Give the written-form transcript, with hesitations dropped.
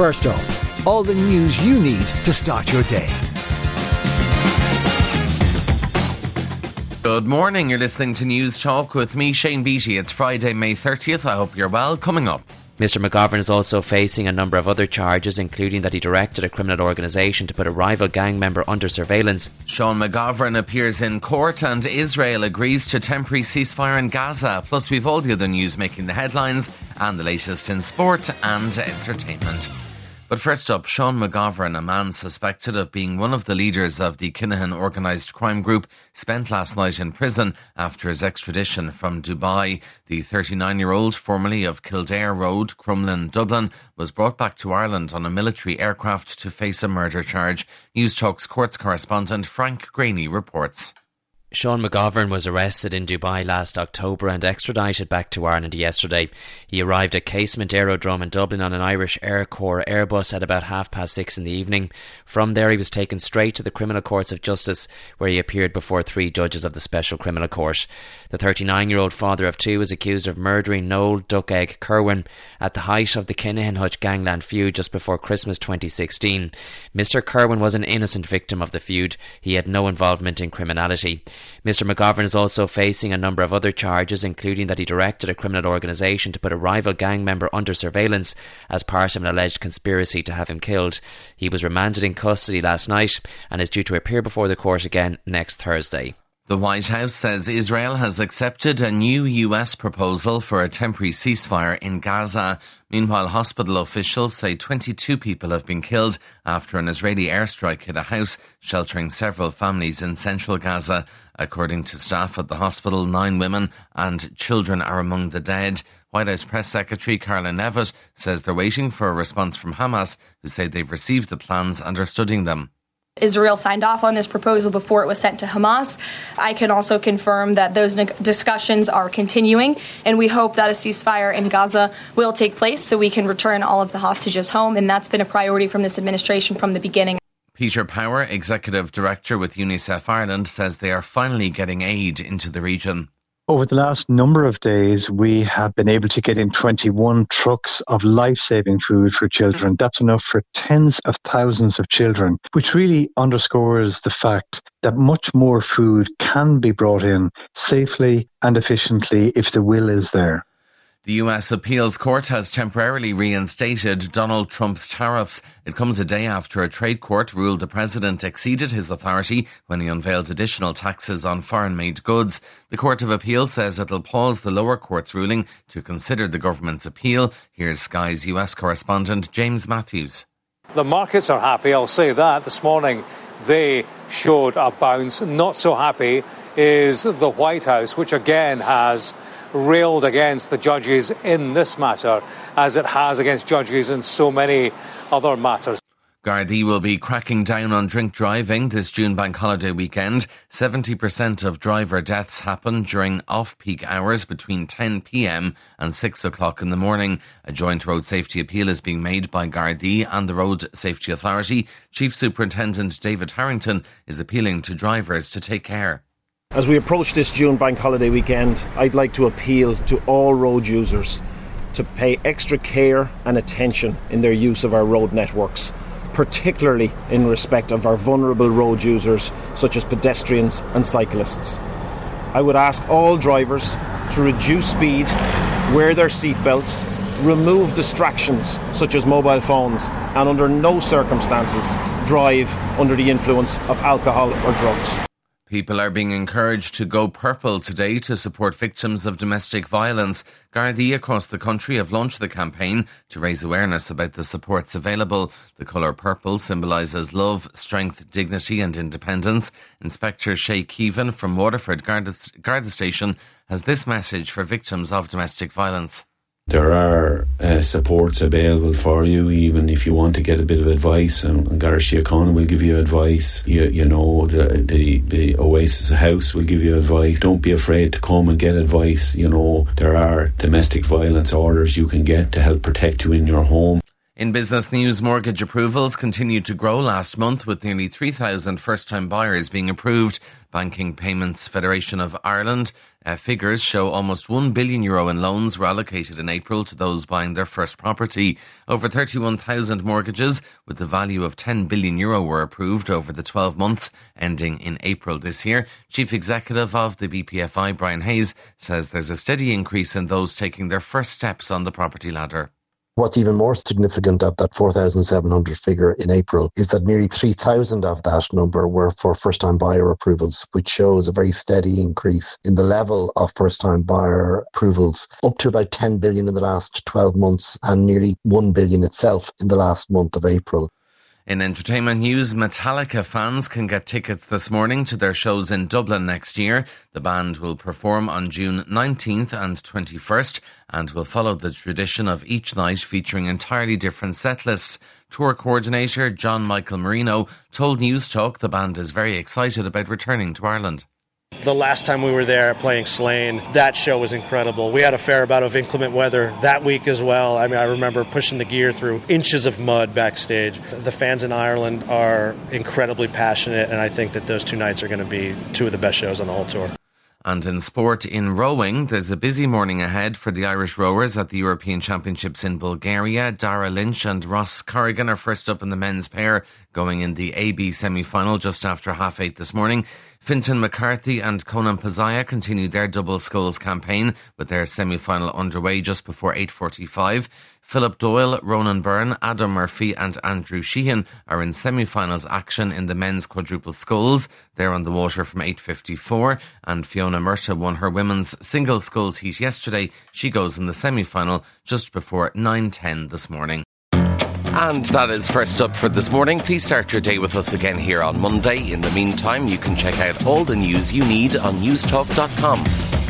First up, all the news you need to start your day. Good morning, you're listening to News Talk with me, Shane Beattie. It's Friday, May 30th. I hope you're well. Coming up. Mr McGovern is also facing a number of other charges, including that he directed a criminal organisation to put a rival gang member under surveillance. Sean McGovern appears in court and Israel agrees to temporary ceasefire in Gaza. Plus, we've all the other news making the headlines and the latest in sport and entertainment. But first up, Sean McGovern, a man suspected of being one of the leaders of the Kinahan organised crime group, spent last night in prison after his extradition from Dubai. The 39-year-old, formerly of Kildare Road, Crumlin, Dublin, was brought back to Ireland on a military aircraft to face a murder charge. News Talk's courts correspondent Frank Graney reports. Sean McGovern was arrested in Dubai last October and extradited back to Ireland yesterday. He arrived at Casement Aerodrome in Dublin on an Irish Air Corps Airbus at about 6:30 in the evening. From there he was taken straight to the Criminal Courts of Justice, where he appeared before 3 judges of the Special Criminal Court. The 39-year-old father of 2 is accused of murdering Noel Duckegg Kerwin at the height of the Kinahan Hutch gangland feud just before Christmas 2016. Mr Kerwin was an innocent victim of the feud. He had no involvement in criminality. Mr McGovern is also facing a number of other charges, including that he directed a criminal organisation to put a rival gang member under surveillance as part of an alleged conspiracy to have him killed. He was remanded in custody last night and is due to appear before the court again next Thursday. The White House says Israel has accepted a new US proposal for a temporary ceasefire in Gaza. Meanwhile, hospital officials say 22 people have been killed after an Israeli airstrike hit a house sheltering several families in central Gaza. According to staff at the hospital, 9 women and children are among the dead. White House Press Secretary Carla Nevitt says they're waiting for a response from Hamas, who say they've received the plans and are studying them. Israel signed off on this proposal before it was sent to Hamas. I can also confirm that those discussions are continuing, and we hope that a ceasefire in Gaza will take place so we can return all of the hostages home, and that's been a priority from this administration from the beginning. Peter Power, Executive Director with UNICEF Ireland, says they are finally getting aid into the region. Over the last number of days, we have been able to get in 21 trucks of life-saving food for children. That's enough for tens of thousands of children, which really underscores the fact that much more food can be brought in safely and efficiently if the will is there. The US Appeals Court has temporarily reinstated Donald Trump's tariffs. It comes a day after a trade court ruled the president exceeded his authority when he unveiled additional taxes on foreign-made goods. The Court of Appeal says it'll pause the lower court's ruling to consider the government's appeal. Here's Sky's US correspondent James Matthews. The markets are happy, I'll say that. This morning they showed a bounce. Not so happy is the White House, which again has railed against the judges in this matter, as it has against judges in so many other matters. Gardaí will be cracking down on drink driving this June bank holiday weekend. 70% of driver deaths happen during off-peak hours between 10 p.m. and 6 o'clock in the morning. A joint road safety appeal is being made by Gardaí and the Road Safety Authority. Chief Superintendent David Harrington is appealing to drivers to take care. As we approach this June bank holiday weekend, I'd like to appeal to all road users to pay extra care and attention in their use of our road networks, particularly in respect of our vulnerable road users such as pedestrians and cyclists. I would ask all drivers to reduce speed, wear their seatbelts, remove distractions such as mobile phones, and under no circumstances drive under the influence of alcohol or drugs. People are being encouraged to go purple today to support victims of domestic violence. Gardaí across the country have launched the campaign to raise awareness about the supports available. The colour purple symbolises love, strength, dignity and independence. Inspector Shay Keevan from Waterford Garda Station has this message for victims of domestic violence. There are supports available for you, even if you want to get a bit of advice. And Garda Síochána will give you advice. You know, the Oasis House will give you advice. Don't be afraid to come and get advice. You know, there are domestic violence orders you can get to help protect you in your home. In business news, mortgage approvals continued to grow last month, with nearly 3,000 first-time buyers being approved. Banking Payments Federation of Ireland figures show almost €1 billion in loans were allocated in April to those buying their first property. Over 31,000 mortgages with the value of €10 billion were approved over the 12 months ending in April this year. Chief Executive of the BPFI, Brian Hayes, says there's a steady increase in those taking their first steps on the property ladder. What's even more significant of that 4,700 figure in April is that nearly 3,000 of that number were for first-time buyer approvals, which shows a very steady increase in the level of first-time buyer approvals, up to about 10 billion in the last 12 months and nearly 1 billion itself in the last month of April. In entertainment news, Metallica fans can get tickets this morning to their shows in Dublin next year. The band will perform on June 19th and 21st and will follow the tradition of each night featuring entirely different set lists. Tour coordinator John Michael Marino told News Talk the band is very excited about returning to Ireland. The last time we were there playing Slane, that show was incredible. We had a fair bout of inclement weather that week as well. I mean, I remember pushing the gear through inches of mud backstage. The fans in Ireland are incredibly passionate, and I think that those two nights are going to be two of the best shows on the whole tour. And in sport, in rowing, there's a busy morning ahead for the Irish rowers at the European Championships in Bulgaria. Dara Lynch and Ross Corrigan are first up in the men's pair, going in the AB semi-final just after 8:30 this morning. Fintan McCarthy and Conan Pazaya continued their double sculls campaign with their semi-final underway just before 8:45. Philip Doyle, Ronan Byrne, Adam Murphy and Andrew Sheehan are in semi-finals action in the men's quadruple sculls. They're on the water from 8:54, and Fiona Murta won her women's single sculls heat yesterday. She goes in the semi-final just before 9:10 this morning. And that is First Up for this morning. Please start your day with us again here on Monday. In the meantime, you can check out all the news you need on newstalk.com.